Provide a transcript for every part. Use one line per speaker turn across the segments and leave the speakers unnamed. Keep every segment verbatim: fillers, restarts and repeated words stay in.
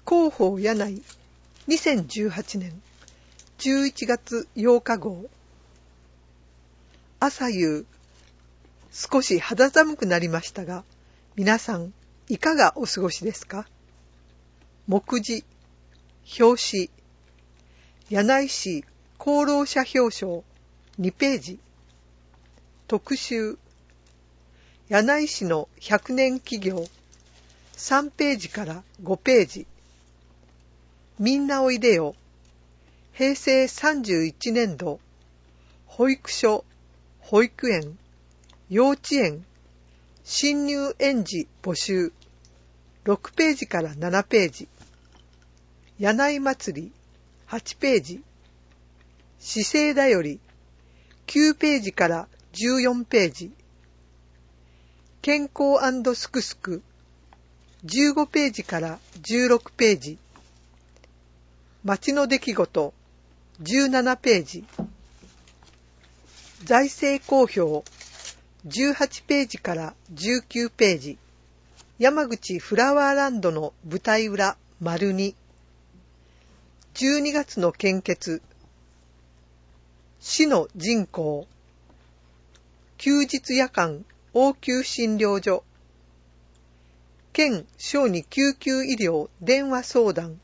広報柳井にせんじゅうはちねんじゅういちがつようか号。朝夕少し肌寒くなりましたが、皆さんいかがお過ごしですか？目次、表紙、柳井市功労者表彰にページ、特集、柳井市のひゃくねん企業さんページからごページ、みんなおいでよ、平成さんじゅういちねんど、保育所、保育園、幼稚園、新入園児募集、ろくページからななページ、柳井祭り、はちページ、市政だより、きゅうページからじゅうよんページ、健康&すくすく、じゅうごページからじゅうろくページ、町の出来事、じゅうななページ、財政公表、じゅうはちページからじゅうきゅうページ、山口フラワーランドの舞台裏丸に、じゅうにがつの献血、市の人口、休日夜間応急診療所、県小児救急医療電話相談、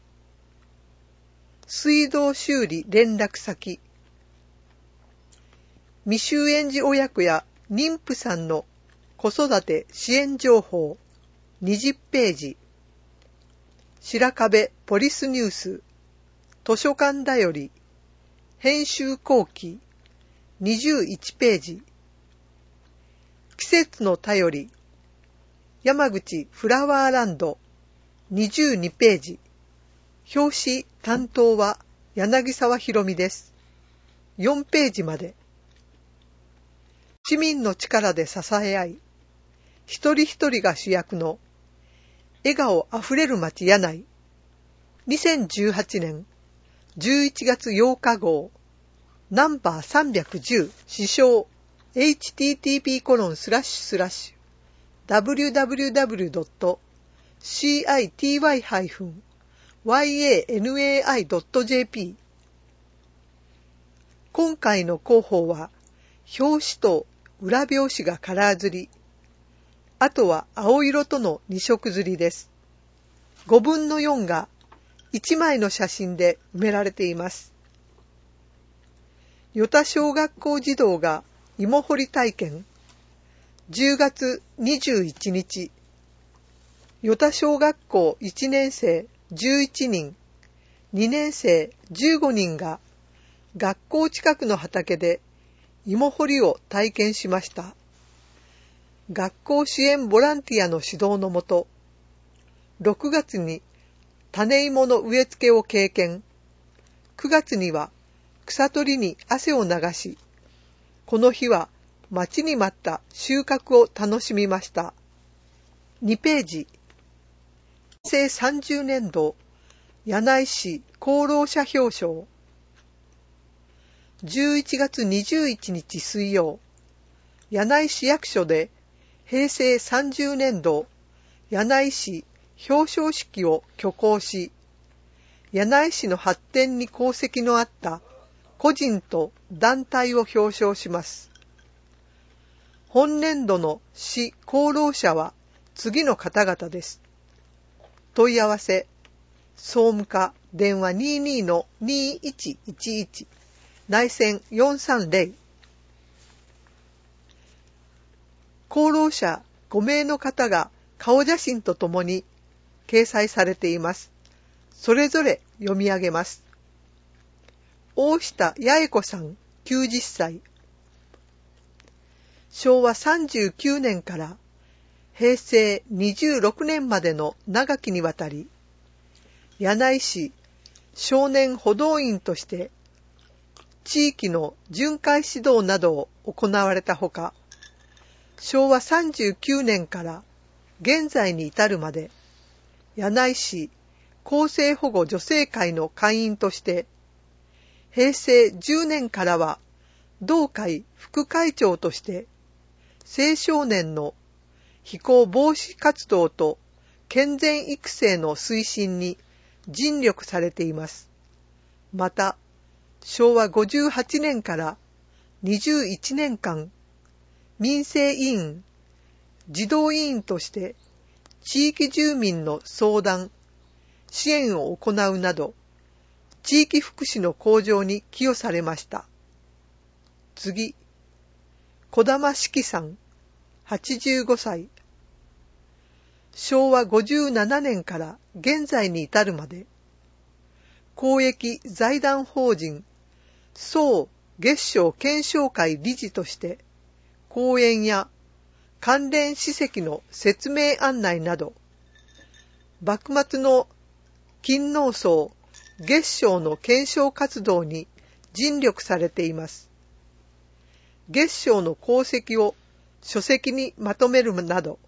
水道修理連絡先、未就園児親子や妊婦さんの子育て支援情報にじゅうページ、白壁ポリスニュース、図書館だより、編集後期にじゅういちページ、季節の便り、山口フラワーランドにじゅうにページ、表紙担当は柳沢ひろみです。よんページまで。市民の力で支え合い、一人一人が主役の笑顔あふれる街柳井にせんじゅうはちねんじゅういちがつようか号ナンバーさんびゃくじゅう支障 エイチティーティーピーコロンスラッシュスラッシュダブリューダブリューダブリュードットシーアイティーワイハイフンワイエーエヌエーアイドットジェーピー 今回の広報は表紙と裏表紙がカラー刷り、あとは青色とのに色刷りです。ごぶんのよんがいちまいの写真で埋められています。与田小学校児童が芋掘り体験、じゅうがつにじゅういちにち、与田小学校いちねんせいじゅういちにん、にねんせいじゅうごにんが学校近くの畑で芋掘りを体験しました。学校支援ボランティアの指導のもと、ろくがつに種芋の植え付けを経験、くがつには草取りに汗を流し、この日は待ちに待った収穫を楽しみました。にページ、平成さんじゅうねんど柳井市功労者表彰、じゅういちがつにじゅういちにち水曜、柳井市役所で平成さんじゅうねんど柳井市表彰式を挙行し、柳井市の発展に功績のあった個人と団体を表彰します。本年度の市功労者は次の方々です。問い合わせ、総務課電話 にじゅうに の にいちいちいち、内線よんさんゼロ。功労者ごめいの方が顔写真とともに掲載されています。それぞれ読み上げます。大下八重子さんきゅうじゅっさい。しょうわさんじゅうきゅうねんからへいせいにじゅうろくねんまでの長きにわたり、柳井市少年補導員として地域の巡回指導などを行われたほか、しょうわさんじゅうきゅうねんから現在に至るまで、柳井市厚生保護助成会の会員として、へいせいじゅうねんからは同会副会長として、青少年の非行防止活動と健全育成の推進に尽力されています。また、しょうわごじゅうはちねんからにじゅういちねんかん、民生委員、児童委員として地域住民の相談、支援を行うなど、地域福祉の向上に寄与されました。次、児玉四季さん、はちじゅうごさい。しょうわごじゅうななねんから現在に至るまで、公益財団法人総月賞検証会理事として、講演や関連史跡の説明案内など、幕末の勤王層月賞の検証活動に尽力されています。月賞の功績を書籍にまとめるなど、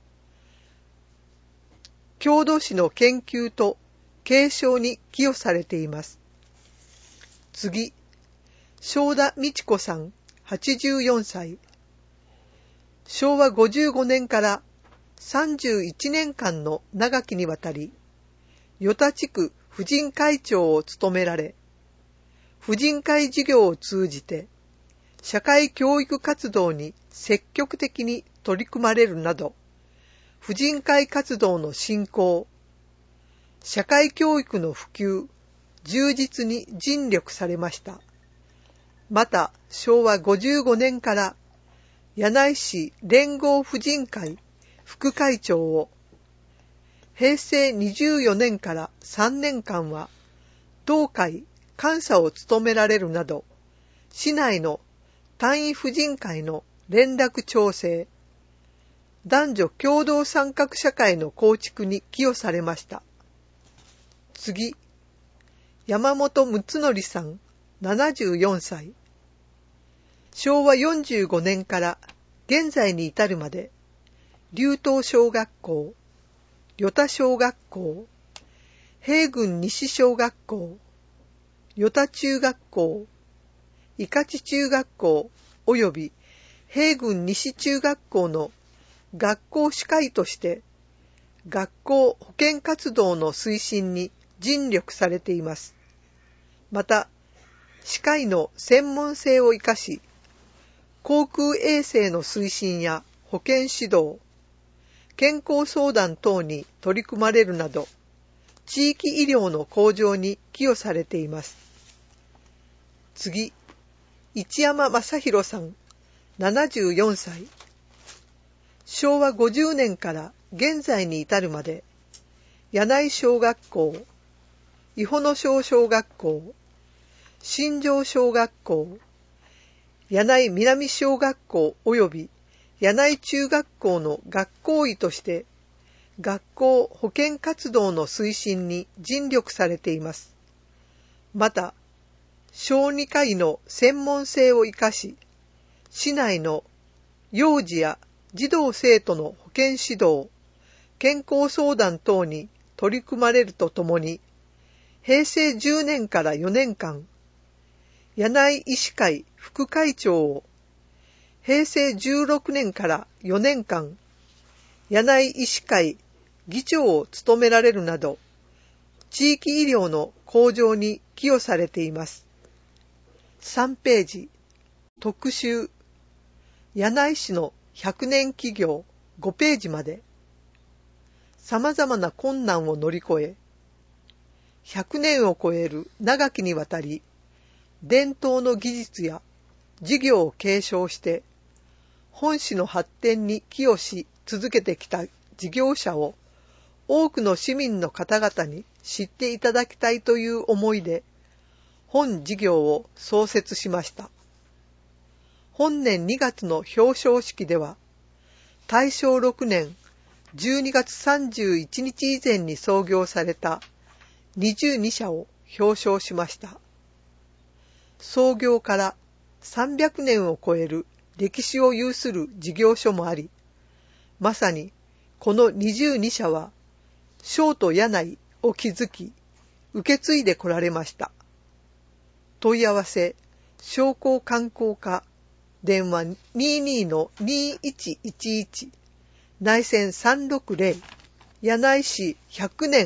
郷土史の研究と継承に寄与されています。次、正田美智子さん、はちじゅうよんさい。しょうわごじゅうごねんからさんじゅういちねんかんの長きにわたり、与田地区婦人会長を務められ、婦人会事業を通じて、社会教育活動に積極的に取り組まれるなど、婦人会活動の振興、社会教育の普及、充実に尽力されました。また、しょうわごじゅうごねんから柳井市連合婦人会副会長を、へいせいにじゅうよねんからさんねんかんは同会監査を務められるなど、市内の単位婦人会の連絡調整、男女共同参画社会の構築に寄与されました。次、山本睦則さん、ななじゅうよんさい。しょうわよんじゅうごねんから現在に至るまで、龍東小学校、与田小学校、平郡西小学校、与田中学校、伊勝中学校及び平郡西中学校の学校主会として学校保健活動の推進に尽力されています。また、歯科医の専門性を生かし、航空衛生の推進や保健指導、健康相談等に取り組まれるなど、地域医療の向上に寄与されています。次、市山正弘さん、ななじゅうよんさい。しょうわごじゅうねんから現在に至るまで、柳井小学校、伊保野小小学校、新庄小学校、柳井南小学校及び柳井中学校の学校医として、学校保健活動の推進に尽力されています。また、小児科医の専門性を生かし、市内の幼児や児童生徒の保健指導、健康相談等に取り組まれるとともに、へいせいじゅうねんからよねんかん、柳井医師会副会長を、へいせいじゅうろくねんからよねんかん、柳井医師会議長を務められるなど、地域医療の向上に寄与されています。さんページ、特集、柳井市のひゃくねん企業ごページまで、様々な困難を乗り越え、ひゃくねんを超える長きにわたり、伝統の技術や事業を継承して、本市の発展に寄与し続けてきた事業者を多くの市民の方々に知っていただきたいという思いで、本事業を創設しました。本年にがつの表彰式では、たいしょうろくねんじゅうにがつさんじゅういちにち以前に創業されたにじゅうにしゃを表彰しました。創業からさんびゃくねんを超える歴史を有する事業所もあり、まさにこのにじゅうにしゃは、商都柳井を築き、受け継いでこられました。問い合わせ、商工観光課、電話 にじゅうに の にいちいちいち、内線さんろくゼロ、柳井市ひゃくねん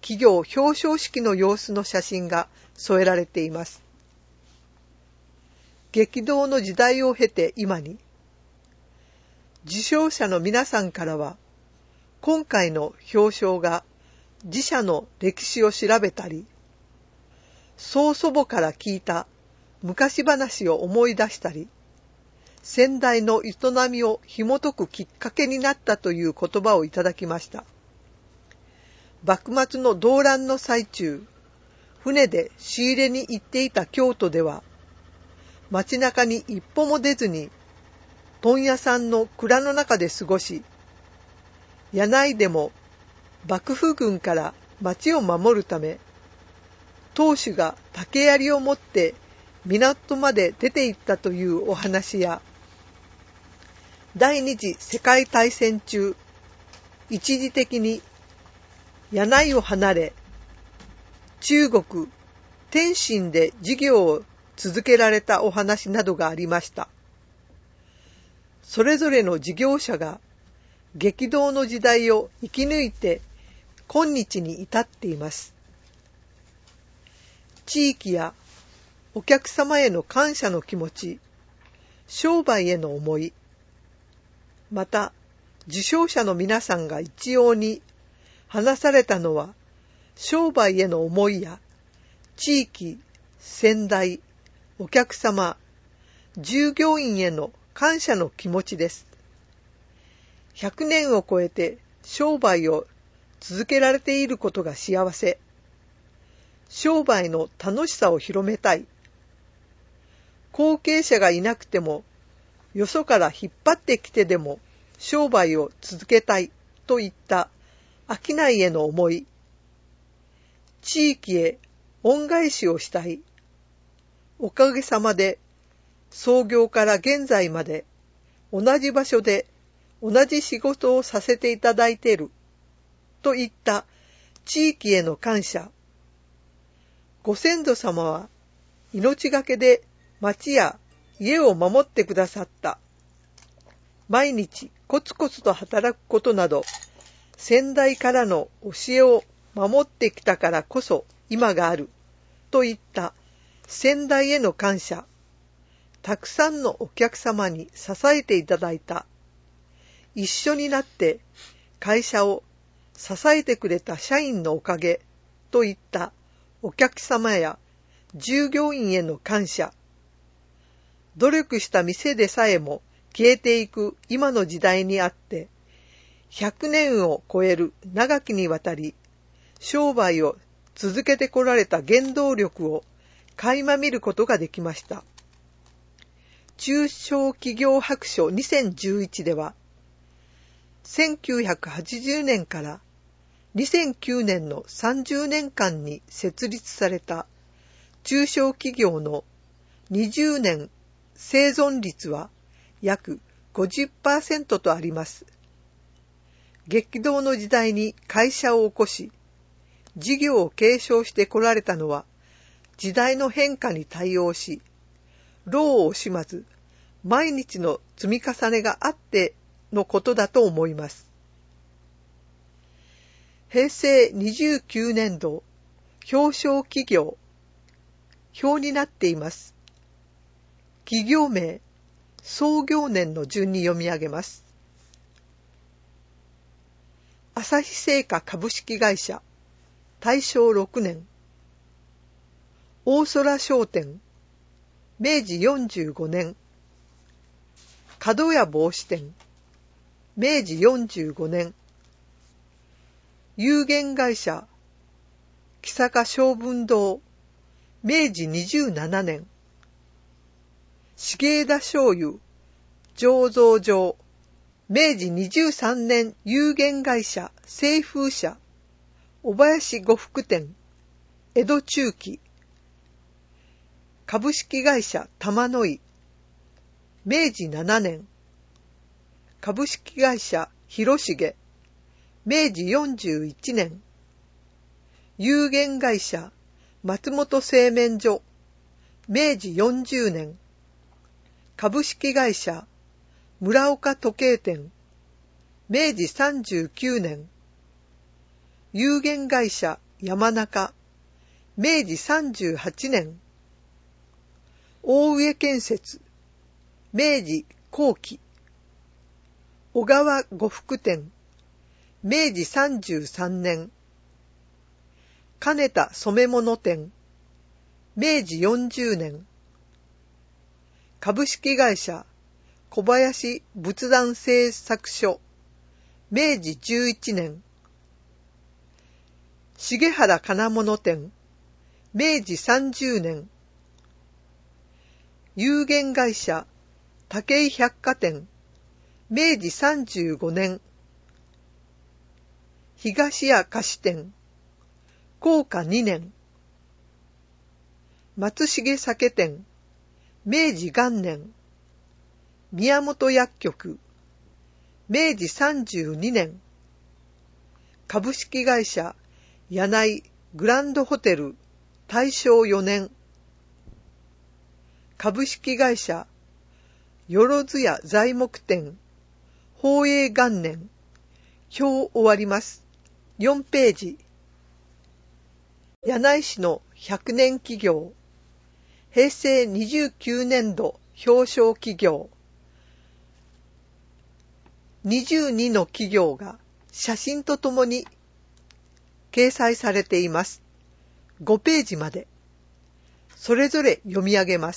企業表彰式の様子の写真が添えられています。激動の時代を経て今に、受賞者の皆さんからは、今回の表彰が自社の歴史を調べたり、曽祖母から聞いた昔話を思い出したり、先代の営みを紐解くきっかけになったという言葉をいただきました。幕末の動乱の最中、船で仕入れに行っていた京都では、街中に一歩も出ずに、問屋さんの蔵の中で過ごし、柳井でも幕府軍から町を守るため、当主が竹槍を持って港まで出て行ったというお話や、第二次世界大戦中、一時的に柳井を離れ、中国、天津で事業を続けられたお話などがありました。それぞれの事業者が激動の時代を生き抜いて今日に至っています。地域やお客様への感謝の気持ち、商売への思い、また受賞者の皆さんが一様に話されたのは、商売への思いや地域、先代、お客様、従業員への感謝の気持ちです。ひゃくねんを超えて商売を続けられていることが幸せ。商売の楽しさを広めたい。後継者がいなくても、よそから引っ張ってきてでも商売を続けたいといった商いへの思い。地域へ恩返しをしたい。おかげさまで創業から現在まで同じ場所で同じ仕事をさせていただいているといった地域への感謝。ご先祖様は命がけで町や家を守ってくださった。毎日コツコツと働くことなど、先代からの教えを守ってきたからこそ今があるといった先代への感謝。たくさんのお客様に支えていただいた。一緒になって会社を支えてくれた社員のおかげといったお客様や従業員への感謝。努力した店でさえも消えていく今の時代にあって、ひゃくねんを超える長きにわたり商売を続けてこられた原動力を垣間見ることができました。中小企業白書にせんじゅういちでは、せんきゅうひゃくはちじゅうねんからにせんきゅうねんのさんじゅうねんかんに設立された中小企業のにじゅうねん生存率は約 ごじゅっパーセント とあります。激動の時代に会社を起こし、事業を継承してこられたのは、時代の変化に対応し、労を惜しまず、毎日の積み重ねがあってのことだと思います。平成にじゅうきゅうねんど表彰企業表になっています。企業名、創業年の順に読み上げます。朝日製菓株式会社大正ろくねん、大空商店明治よんじゅうごねん、角屋帽子店明治よんじゅうごねん、有限会社木坂小文堂明治にじゅうななねん、重枝醤油醸造場明治にじゅうさんねん有限会社清風社小林呉服店江戸中期、株式会社玉の井明治ななねん、株式会社広重明治よんじゅういちねん、有限会社松本製麺所明治よんじゅうねん、株式会社村岡時計店明治さんじゅうきゅうねん、有限会社山中、めいじさんじゅうはちねん。大上建設、めいじ後期。小川呉服店、めいじさんじゅうさんねん。金田染物店、めいじよんじゅうねん。株式会社小林仏壇製作所、めいじじゅういちねん。重原金物店、めいじさんじゅうねん。有限会社武井百貨店、めいじさんじゅうごねん。東屋菓子店、弘化にねん。松重酒店、めいじ元年。宮本薬局、めいじさんじゅうにねん。株式会社柳井グランドホテル、大正よねん。株式会社よろずや材木店、宝永元年。表終わります。よんページ。柳井市のひゃくねん企業、平成にじゅうきゅうねんど表彰企業、にじゅうにの企業が写真とともに掲載されています。ごページまで。それぞれ読み上げます。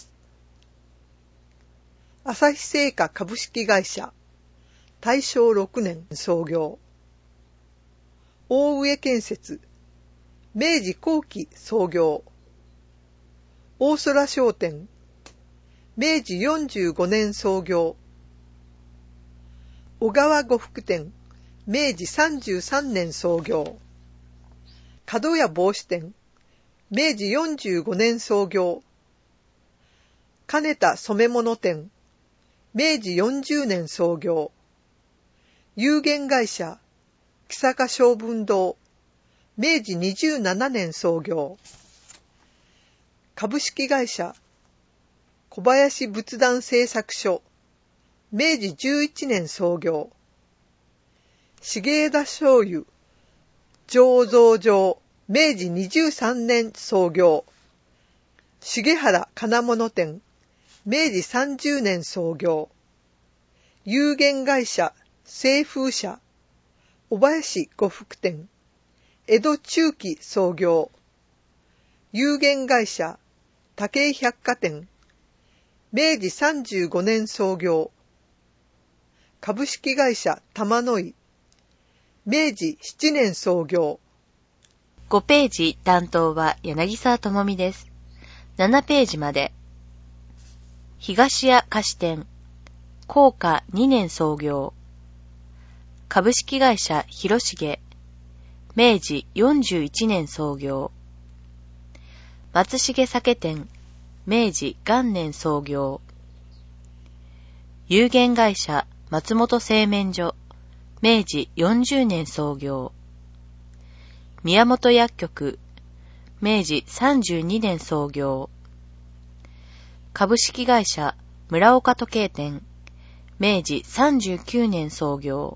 朝日製菓株式会社、大正ろくねん創業。大上建設、めいじ後期創業。大空商店、めいじよんじゅうごねん創業。小川呉服店、めいじさんじゅうさんねん創業。角屋帽子店、めいじよんじゅうごねん創業。金田染物店、めいじよんじゅうねん創業。有限会社木坂商文堂、めいじにじゅうななねん創業。株式会社小林仏壇製作所、めいじじゅういちねん創業。重枝醤油醸造場、めいじにじゅうさんねん創業。重原金物店、めいじさんじゅうねん創業。有限会社清風社、小林呉服店、江戸中期創業。有限会社武井百貨店、めいじさんじゅうごねん創業。株式会社玉の井、めいじななねん創業。
ごページ担当は柳沢智美です。ななページまで。東屋菓子店、弘化にねん創業。株式会社広重、めいじよんじゅういちねん創業。松重酒店、めいじ元年創業。有限会社松本製麺所、めいじよんじゅうねん創業。宮本薬局、めいじさんじゅうにねん創業。株式会社村岡時計店、めいじさんじゅうきゅうねん創業。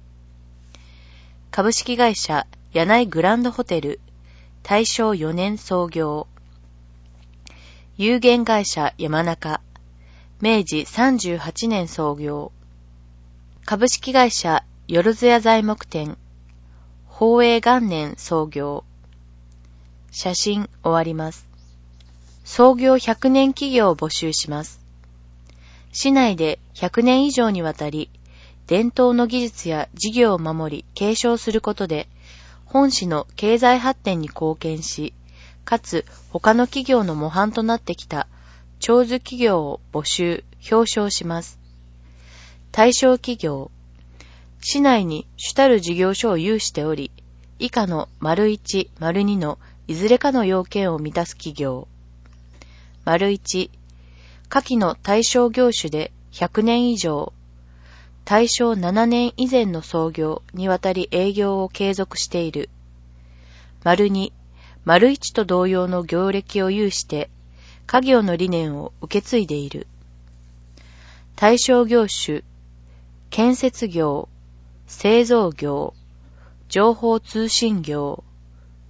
株式会社柳井グランドホテル、大正よねん創業。有限会社山中、めいじさんじゅうはちねん創業。株式会社よろずや材木店、宝永元年創業。写真終わります。創業ひゃくねん企業を募集します。市内でひゃくねん以上にわたり、伝統の技術や事業を守り継承することで、本市の経済発展に貢献し、かつ他の企業の模範となってきた長寿企業を募集、表彰します。対象企業、市内に主たる事業所を有しており、以下の丸いち、丸にのいずれかの要件を満たす企業。丸いち、下記の対象業種でひゃくねん以上、大正ななねん以前の創業にわたり営業を継続している。丸に、丸いちと同様の業歴を有して、家業の理念を受け継いでいる。対象業種、建設業、製造業、情報通信業、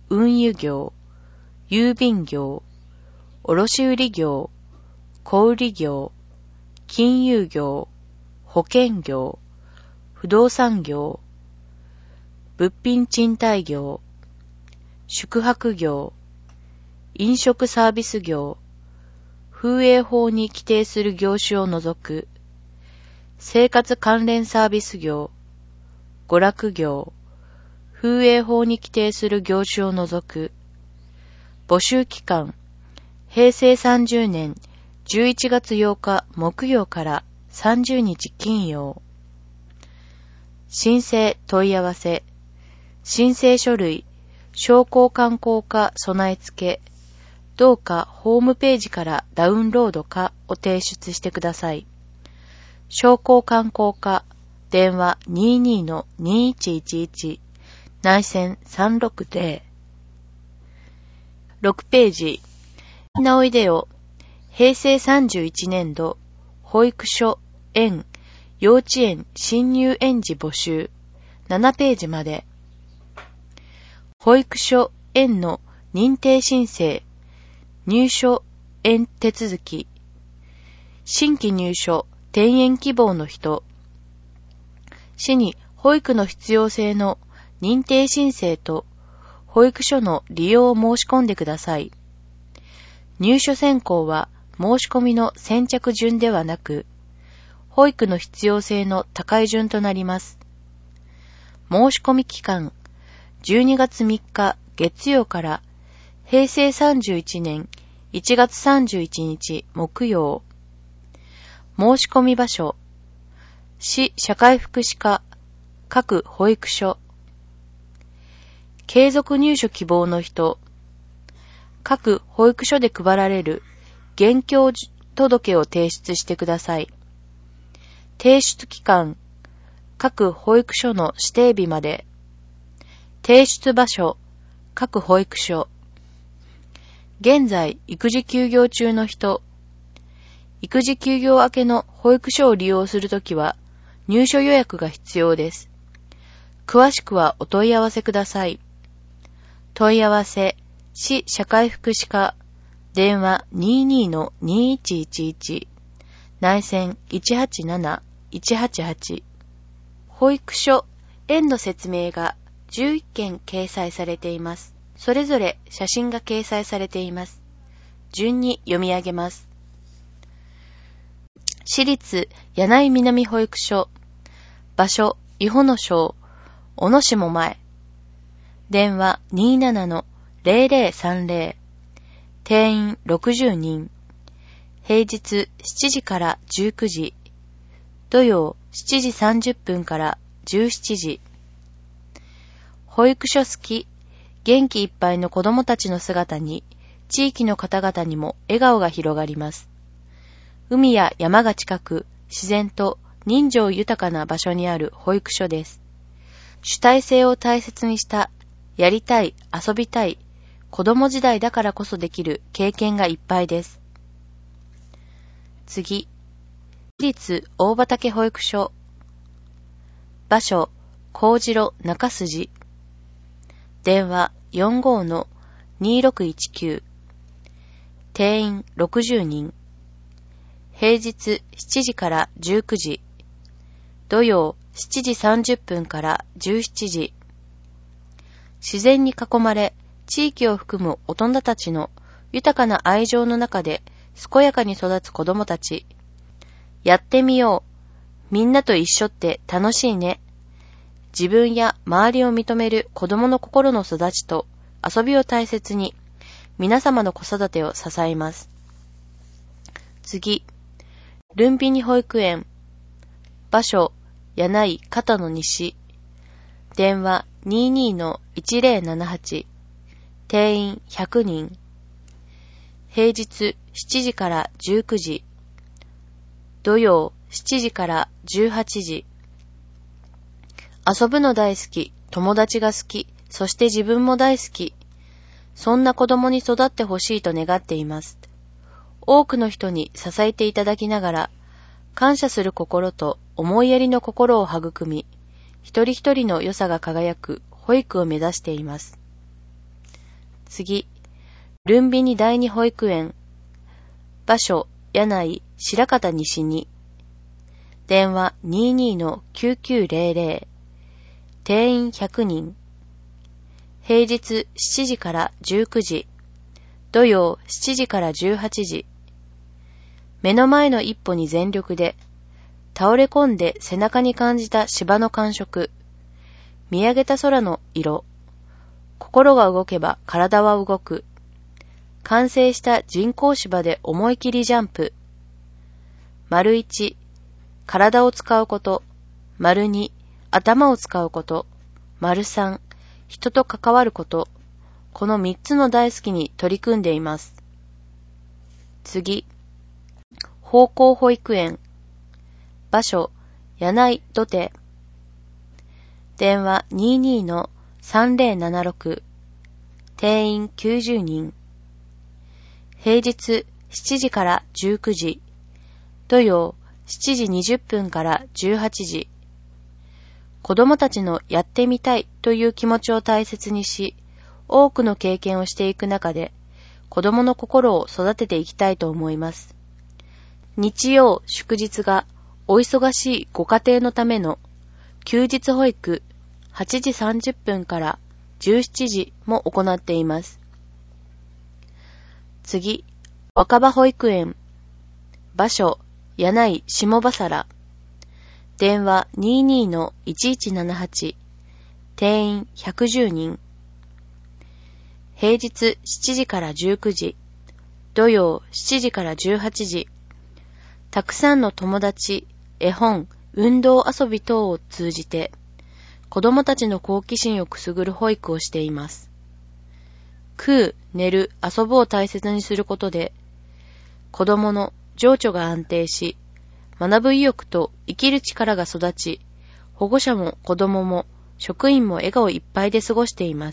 運輸業、郵便業、卸売業、小売業、金融業、保険業、不動産業、物品賃貸業、宿泊業、飲食サービス業、風営法に規定する業種を除く、生活関連サービス業、娯楽業、風営法に規定する業種を除く、募集期間、へいせいさんじゅうねんじゅういちがつようか木曜からさんじゅうにち金曜。申請問い合わせ、申請書類、商工観光課備え付け、どうかホームページからダウンロードかを提出してください。商工観光課、電話 にじゅうにのにいちいちいち、内線さんろくゼロ。ろくページ。みんなおいでよ。へいせいさんじゅういちねんど、保育所、園、幼稚園新入園児募集。ななページまで。保育所、園の認定申請、入所、園手続き。新規入所、転園希望の人。市に保育の必要性の認定申請と保育所の利用を申し込んでください。入所選考は申し込みの先着順ではなく、保育の必要性の高い順となります。申し込み期間、じゅうにがつみっか月曜からへいせいさんじゅういちねんいちがつさんじゅういちにち木曜。申し込み場所、市社会福祉課、各保育所。継続入所希望の人、各保育所で配られる現況届を提出してください。提出期間、各保育所の指定日まで。提出場所、各保育所。現在、育児休業中の人、育児休業明けの保育所を利用するときは、入所予約が必要です。詳しくはお問い合わせください。問い合わせ、市社会福祉課、電話 にじゅうにのにいちいちいち、内線いちはちなないちはちはち。保育所、園の説明がじゅういっけん掲載されています。それぞれ写真が掲載されています。順に読み上げます。市立柳井南保育所、場所、伊保野小、小野下前、電話 にじゅうななのゼロゼロさんゼロ、定員ろくじゅうにん、平日しちじからじゅうくじ、土曜しちじさんじゅっぷんからじゅうしちじ。保育所好き、元気いっぱいの子どもたちの姿に、地域の方々にも笑顔が広がります。海や山が近く、自然と人情豊かな場所にある保育所です。主体性を大切にした、やりたい、遊びたい、子供時代だからこそできる経験がいっぱいです。次、私立大畑保育所、場所、幸次郎中筋、電話 よんじゅうごのにろくいちきゅう、定員ろくじゅうにん、平日しちじからじゅうくじ、土曜しちじさんじゅっぷんからじゅうしちじ。自然に囲まれ、地域を含む大人たちの豊かな愛情の中で健やかに育つ子供たち。やってみよう。みんなと一緒って楽しいね。自分や周りを認める子供の心の育ちと遊びを大切に、皆様の子育てを支えます。次、ルンピニ保育園、場所、柳井片野西、電話 にじゅうにのいちゼロななはち、定員ひゃくにん、平日しちじからじゅうくじ、土曜しちじからじゅうはちじ。遊ぶの大好き、友達が好き、そして自分も大好き。そんな子供に育ってほしいと願っています。多くの人に支えていただきながら、感謝する心と思いやりの心を育み、一人一人の良さが輝く保育を目指しています。 次、ルンビニ第二保育園。場所、柳井白方西に。電話 にじゅうにのきゅうきゅうぜろぜろ。定員ひゃくにん。平日しちじからじゅうくじ。土曜しちじからじゅうはちじ。目の前の一歩に全力で、倒れ込んで背中に感じた芝の感触。見上げた空の色。心が動けば体は動く。完成した人工芝で思い切りジャンプ。丸一、体を使うこと。丸二、頭を使うこと。丸三、人と関わること。この三つの大好きに取り組んでいます。次、方向保育園。場所、柳井土手。電話 にじゅうにのさんぜろななろく。定員きゅうじゅうにん。平日しちじからじゅうくじ。土曜しちじにじゅっぷんからじゅうはちじ。子供たちのやってみたいという気持ちを大切にし、多くの経験をしていく中で、子供の心を育てていきたいと思います。日曜、祝日がお忙しいご家庭のための休日保育はちじさんじゅっぷんからじゅうしちじも行っています。次、若葉保育園。場所、柳井下葉原。電話 にじゅうにのいちいちななはち。定員ひゃくじゅうにん。平日しちじからじゅうくじ。土曜しちじからじゅうはちじ。たくさんの友達、絵本、運動遊び等を通じて、子供たちの好奇心をくすぐる保育をしています。食う、寝る、遊ぶを大切にすることで、子供の情緒が安定し、学ぶ意欲と生きる力が育ち、保護者も子供も職員も笑顔いっぱいで過ごしています。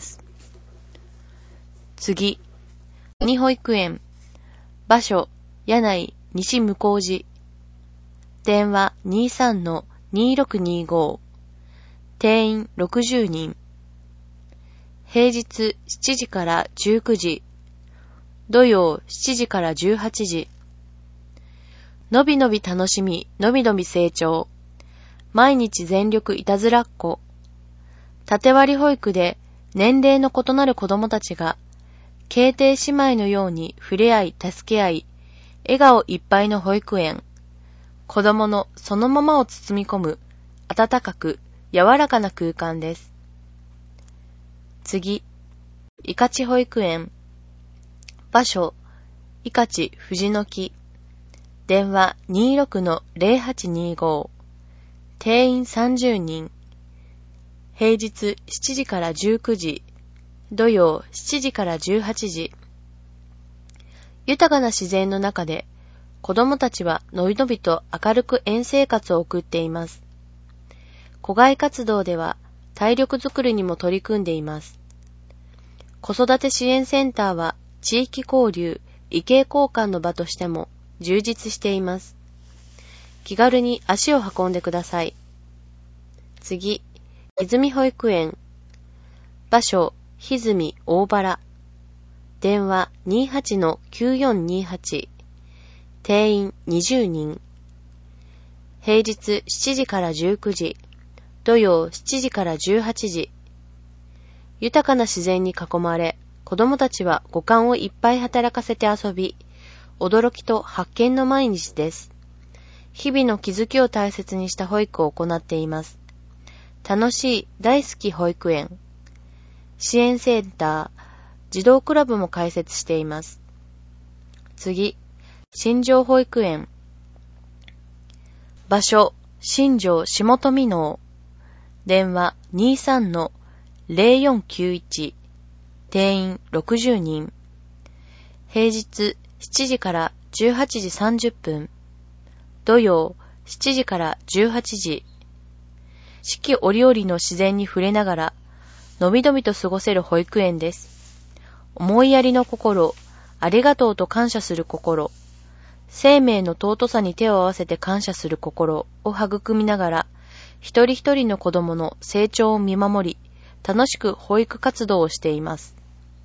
次、に保育園。場所、柳井西向寺。電話 にじゅうさんのにろくにご。定員ろくじゅうにん。平日しちじからじゅうくじ。土曜しちじからじゅうはちじ。のびのび楽しみ、のびのび成長。毎日全力いたずらっ子。縦割り保育で年齢の異なる子供たちが、兄弟姉妹のように触れ合い、助け合い、笑顔いっぱいの保育園。子供のそのままを包み込む、温かく、柔らかな空間です。次、いかち保育園。場所、いかち藤の木。電話 にじゅうろくのぜろはちにご。定員さんじゅうにん。平日しちじからじゅうくじ。土曜しちじからじゅうはちじ。豊かな自然の中で、子供たちはのびのびと明るく園生活を送っています。校外活動では体力づくりにも取り組んでいます。子育て支援センターは地域交流、意見交換の場としても充実しています。気軽に足を運んでください。次、泉保育園。場所、泉大原。電話 にじゅうはちのきゅうよんにはち。定員にじゅうにん。平日しちじからじゅうくじ。土曜しちじからじゅうはちじ。豊かな自然に囲まれ、子供たちは五感をいっぱい働かせて遊び、驚きと発見の毎日です。日々の気づきを大切にした保育を行っています。楽しい、大好き保育園。支援センター、児童クラブも開設しています。次、新庄保育園。場所、新庄下富能。電話 にじゅうさんのぜろよんきゅういち。定員ろくじゅうにん。平日しちじからじゅうはちじさんじゅっぷん。土曜しちじからじゅうはちじ。四季折々の自然に触れながら、のびのびと過ごせる保育園です。思いやりの心、ありがとうと感謝する心、生命の尊さに手を合わせて感謝する心を育みながら、一人一人の子供の成長を見守り、楽しく保育活動をしています。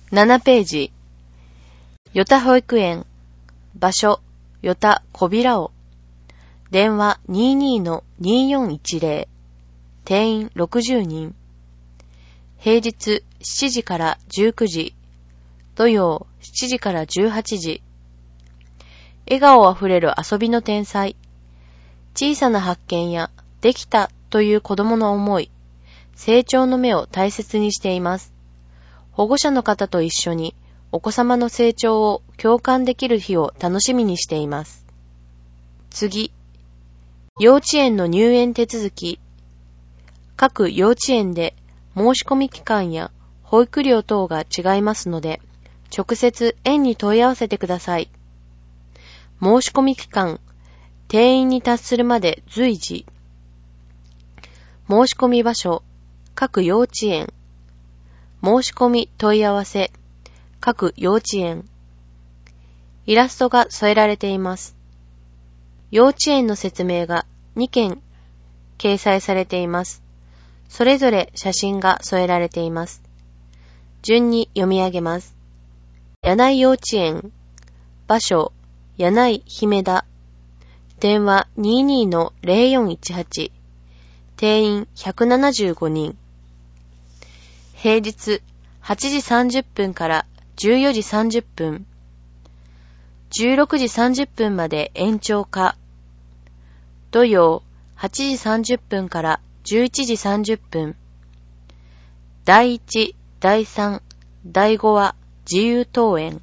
ななページ。よた保育園。場所、よたこびらお。電話 にじゅうにのによんいちぜろ。定員ろくじゅうにん。平日しちじからじゅうくじ。土曜しちじからじゅうはちじ。笑顔あふれる遊びの天才。小さな発見やできたという子供の思い、成長の目を大切にしています。保護者の方と一緒にお子様の成長を共感できる日を楽しみにしています。次、幼稚園の入園手続き。各幼稚園で申し込み期間や保育料等が違いますので、直接園に問い合わせてください。申し込み期間、定員に達するまで随時。申し込み場所、各幼稚園。申し込み問い合わせ、各幼稚園。イラストが添えられています。幼稚園の説明がにけん掲載されています。それぞれ写真が添えられています。順に読み上げます。柳井幼稚園。場所、柳井姫田。電話 にじゅうにのぜろよんいちはち。定員ひゃくななじゅうごにん。平日はちじさんじゅっぷんからじゅうよじさんじゅっぷん。じゅうろくじさんじゅっぷんまで延長か。土曜はちじさんじゅっぷんからじゅういちじさんじゅっぷん。だいいち、だいさん、だいごは自由登園。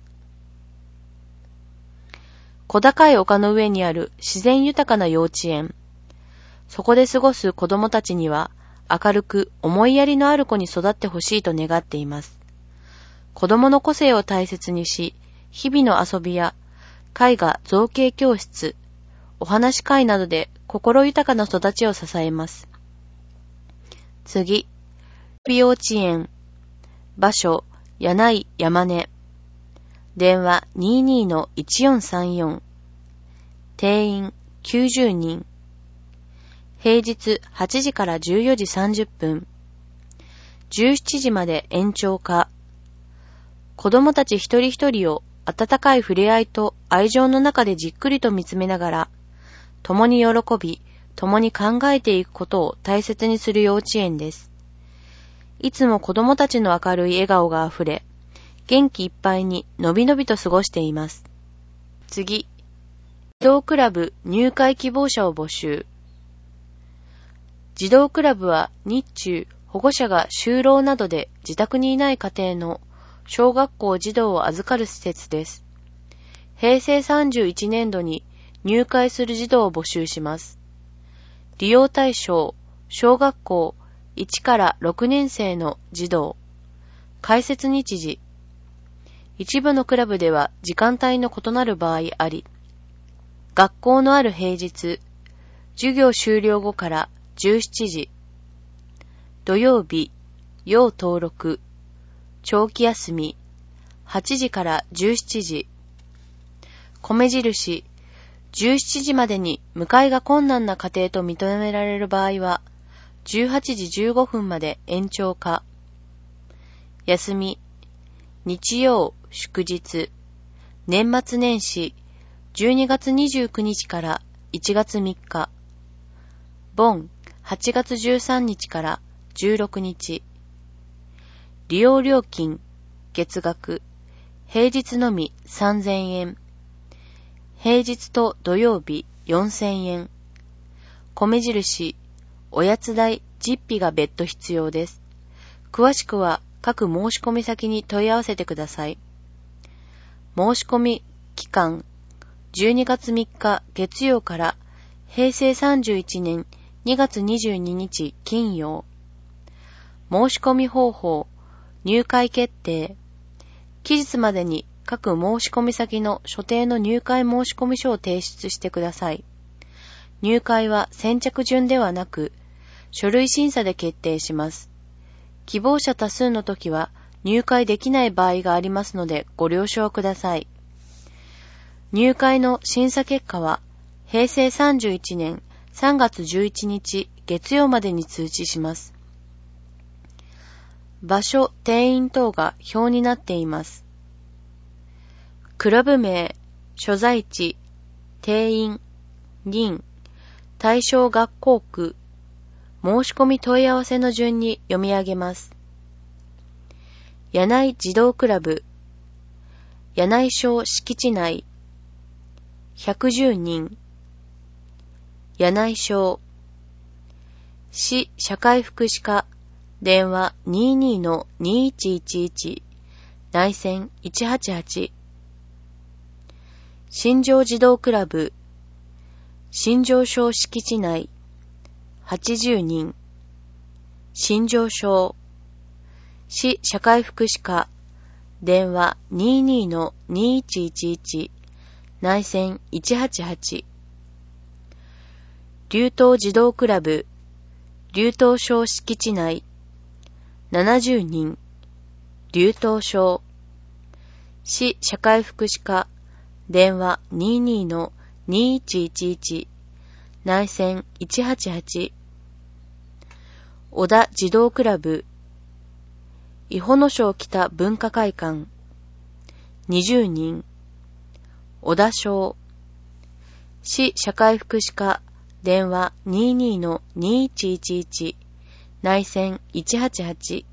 小高い丘の上にある自然豊かな幼稚園。そこで過ごす子供たちには明るく思いやりのある子に育ってほしいと願っています。子供の個性を大切にし、日々の遊びや絵画造形教室、お話し会などで心豊かな育ちを支えます。次、幼稚園。場所、柳井山根。電話 にじゅうにのいちよんさんよん。定員きゅうじゅうにん。平日はちじからじゅうよじさんじゅっぷん。じゅうしちじまで延長か。子供たち一人一人を温かい触れ合いと愛情の中でじっくりと見つめながら、共に喜び、共に考えていくことを大切にする幼稚園です。いつも子供たちの明るい笑顔があふれ、元気いっぱいにのびのびと過ごしています。次、児童クラブ入会希望者を募集。児童クラブは日中保護者が就労などで自宅にいない家庭の小学校児童を預かる施設です。平成さんじゅういちねんどに入会する児童を募集します。利用対象、小学校いちからろくねんせいの児童。開設日時。一部のクラブでは時間帯の異なる場合あり、学校のある平日、授業終了後からじゅうしちじ、土曜日、要登録、長期休み、はちじからじゅうしちじ、米印、じゅうしちじまでに迎えが困難な家庭と認められる場合は、じゅうはちじじゅうごふんまで延長か。休み、日曜、祝日、年末年始、じゅうにがつにじゅうくにちからいちがつみっか、盆、はちがつじゅうさんにちからじゅうろくにち。利用料金、月額、平日のみさんぜんえん。平日と土曜日よんせんえん。米印、おやつ代、実費が別途必要です。詳しくは各申し込み先に問い合わせてください。申し込み期間、じゅうにがつみっか月曜から平成さんじゅういちねんにがつにじゅうににち金曜。申し込み方法、入会決定。期日までに各申し込み先の所定の入会申込書を提出してください。入会は先着順ではなく、書類審査で決定します。希望者多数の時は入会できない場合がありますのでご了承ください。入会の審査結果は平成さんじゅういちねんさんがつじゅういちにち月曜までに通知します。 場所、定員等が表になっています。クラブ名、所在地、定員、人、対象学校区、申し込み問い合わせの順に読み上げます。柳井児童クラブ、柳井小敷地内、ひゃくじゅうにん、柳井小、市社会福祉課、電話 にじゅうにのにせんいちひゃくじゅういち、内線いちはちはち、新庄児童クラブ、新庄小敷地内、はちじゅうにん、新庄小、市社会福祉課、電話 にじゅうにのにせんいちひゃくじゅういち、内線いちはちはち、龍東児童クラブ、龍東小敷地内、ななじゅうにん、龍東小、市社会福祉課、電話 にじゅうにのにせんいちひゃくじゅういち、内線いちはちはち、小田児童クラブ、伊保野小北文化会館、にじゅうにん、小田小、市社会福祉課、電話 にじゅうにのにせんいちひゃくじゅういち、内線いちはちはち、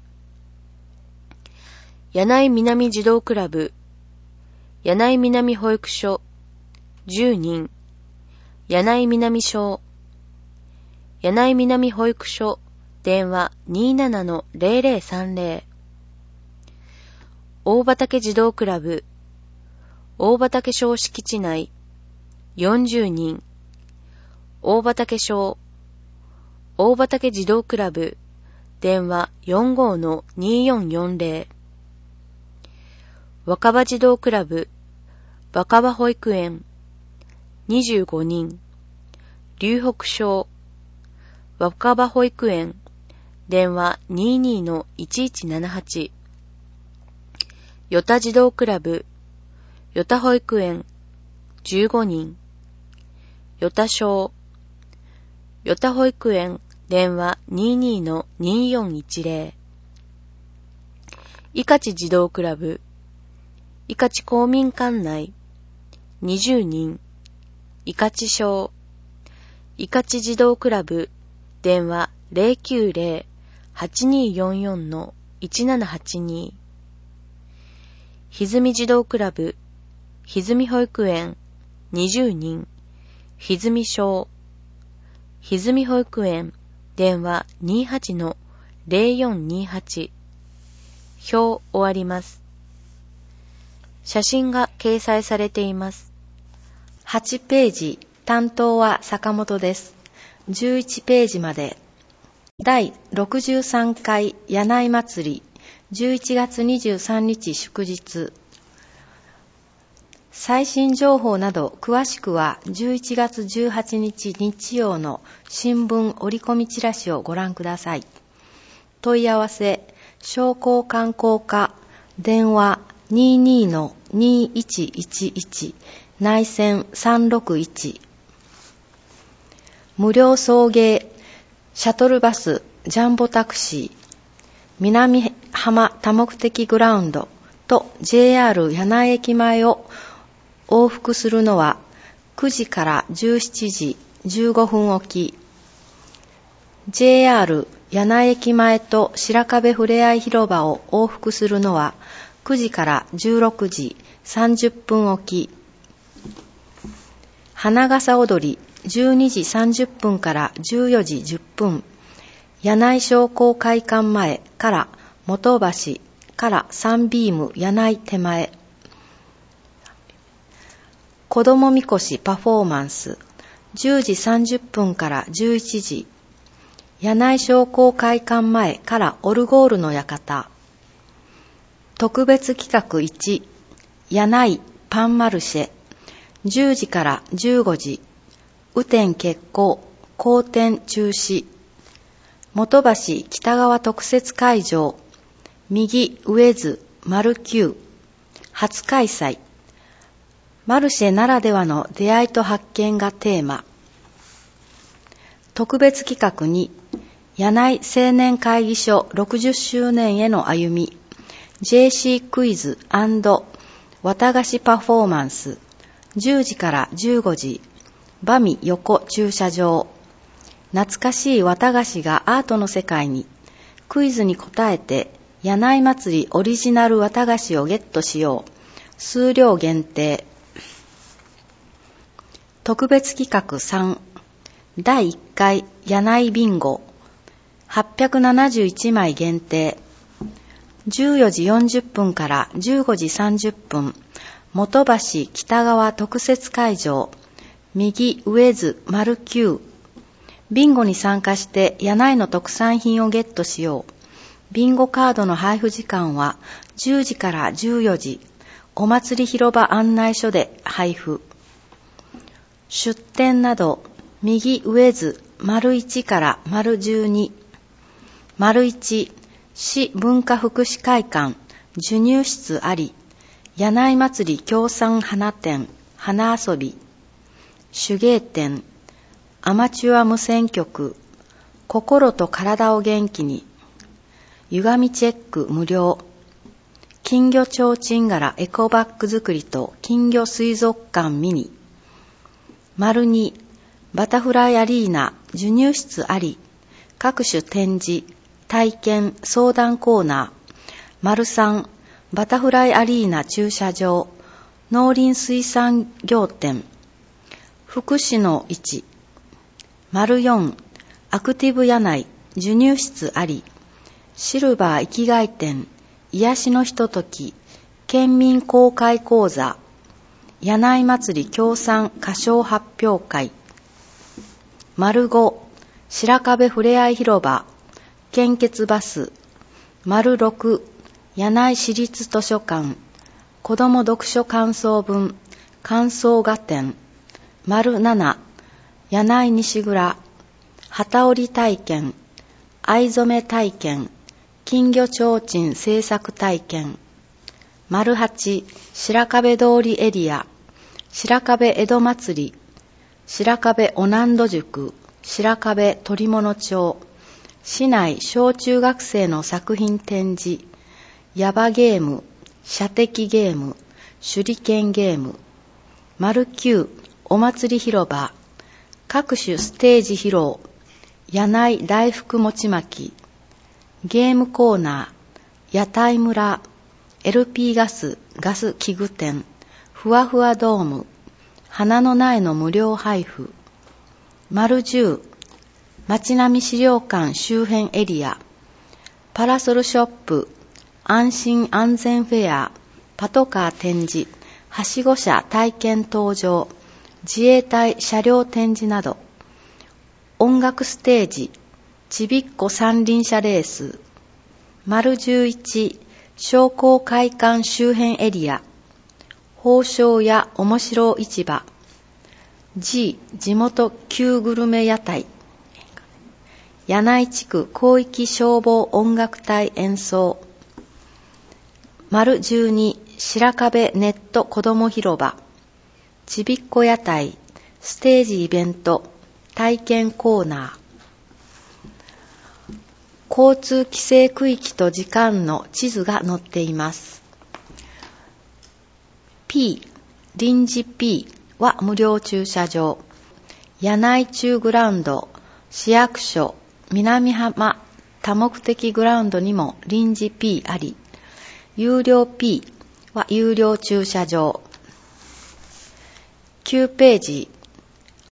柳井南児童クラブ、柳井南保育所、じゅうにん、柳井南小、柳井南保育所、電話 にじゅうななのぜろぜろさんぜろ、大畑児童クラブ、大畑小敷地内、よんじゅうにん、大畑小、大畑児童クラブ、電話 よんじゅうごのにせんよんひゃくよんじゅう、若葉児童クラブ、若葉保育園、にじゅうごにん、龍北小、若葉保育園、電話 にじゅうにのいちいちななはち、与田児童クラブ、与田保育園、じゅうごにん、与田小、与田保育園、電話 にじゅうにのにせんよんひゃくじゅう、伊勝児童クラブ、伊勝公民館内、にじゅうにん、伊勝小、伊勝児童クラブ、電話 ゼロきゅうゼロ はちにーよんよんのいちななはちに、歪児童クラブ、歪保育園、にじゅうにん、歪小、歪保育園、電話 にじゅうはちのぜろよんにはち、表終わります。写真が掲載されています。
はちページ、担当は坂本です。じゅういちページまで。だいろくじゅうさんかい柳井祭り、じゅういちがつにじゅうさんにち祝日。最新情報など詳しくはじゅういちがつじゅうはちにち日曜の新聞折り込みチラシをご覧ください。問い合わせ、商工観光課、電話 にじゅうにのにせんいちひゃくじゅういち、内線さんろくいち。無料送迎、シャトルバス、ジャンボタクシー、南浜多目的グラウンドと ジェイアール 柳井駅前を往復するのはくじからじゅうしちじじゅうごふんおき。ジェイアール 柳井駅前と白壁ふれあい広場を往復するのはくじからじゅうろくじさんじゅっぷんおき。花笠踊りじゅうにじさんじゅっぷんからじゅうよじじゅっぷん、柳井商工会館前から元橋からサンビーム柳井手前。子どもみこしパフォーマンスじゅうじさんじゅっぷんからじゅういちじ、柳井商工会館前からオルゴールの館。特別企画いち、柳井パンマルシェじゅうじからじゅうごじ、雨天決行、好天中止。元橋北側特設会場、右上津丸九、初開催。マルシェならではの出会いと発見がテーマ。特別企画に、 柳井青年会議所ろくじゅっしゅうねんへの歩み、ジェーシー クイズ&綿菓子パフォーマンス、じゅうじからじゅうごじ、バミ横駐車場。懐かしい綿菓子がアートの世界に。クイズに答えて、柳井祭りオリジナル綿菓子をゲットしよう。数量限定。特別企画さん。だいいっかい柳井ビンゴ。はっぴゃくななじゅういちまい限定。じゅうよじよんじゅっぷんからじゅうごじさんじゅっぷん。元橋北側特設会場。右上図丸きゅう。ビンゴに参加して柳井の特産品をゲットしよう。ビンゴカードの配布時間はじゅうじからじゅうよじ。お祭り広場案内所で配布。出店など、右上図丸いちから丸じゅうに。丸いち、市文化福祉会館、授乳室あり。柳井祭り協賛花店、花遊び。手芸店、アマチュア無線局、心と体を元気に。歪みチェック無料。金魚ちょうちん柄エコバッグ作りと金魚水族館ミニ。丸に、バタフライアリーナ授乳室あり。各種展示、体験、相談コーナー。丸さん、バタフライアリーナ駐車場。農林水産業店。福祉のいち。丸よん、アクティブ柳井授乳室あり。シルバー生きがい店。癒しのひととき、県民公開講座、柳井祭り協賛歌唱発表会。丸ご、白壁ふれあい広場、献血バス。丸ろく、柳井市立図書館、子ども読書感想文、感想画展。丸なな、柳井西蔵、機織り体験、藍染め体験、金魚ちょうちん製作体験。丸はち、白壁通りエリア、白壁江戸祭り、白壁おなんど塾、白壁鳥物町、市内小中学生の作品展示、ヤバゲーム、射的ゲーム、手裏剣ゲーム。丸きゅう、お祭り広場、各種ステージ披露、柳井大福餅巻き、ゲームコーナー、屋台村、エルピー ガス、ガス器具店、ふわふわドーム、花の苗の無料配布。丸じゅう、町並み資料館周辺エリア、パラソルショップ、安心安全フェア、パトカー展示、はしご車体験登場、自衛隊車両展示など。音楽ステージ、ちびっこ三輪車レース。丸じゅういち、商工会館周辺エリア。宝生や面白市場。G、地元旧グルメ屋台。柳井地区広域消防音楽隊演奏。丸じゅうに、白壁ネット子ども広場。ちびっこ屋台、ステージイベント、体験コーナー。交通規制区域と時間の地図が載っています。P、臨時 P は無料駐車場。柳井中グラウンド、市役所、南浜多目的グラウンドにも臨時 P あり。有料 P は有料駐車場。きゅうページ、